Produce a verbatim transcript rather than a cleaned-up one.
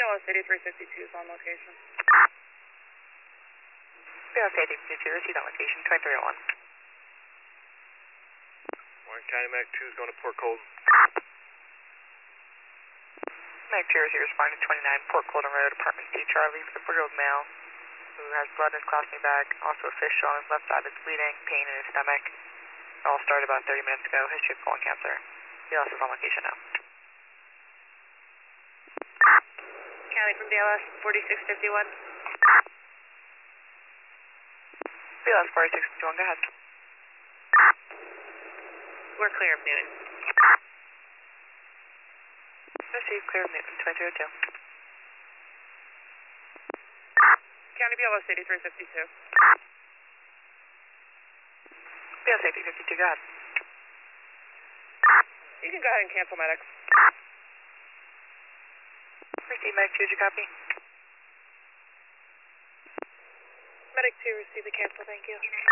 Dallas eighty-three fifty-two is on location. Dallas eighty-three fifty-two, received on location, twenty-three oh one. Warren County Mac two is going to Port Colton. Mac two is responding to twenty-nine Port Colton Road, apartment D, Charlie, for the four-year-old male who has blood in his colostomy bag, also a fistula on his left side that's bleeding, pain in his stomach. It all started about thirty minutes ago, history of colon cancer. D L S is on location now. County from D L S forty-six fifty-one. D L S forty-six fifty-one, go ahead. We're clear of Newton. Received, clear of Newton, twenty-three oh two. County B L S eighty-three fifty-two. B L S eighty-three fifty-two, go ahead. You can go ahead and cancel medics. Received, Medic two, did you copy? Medic two, receive the cancel, thank you.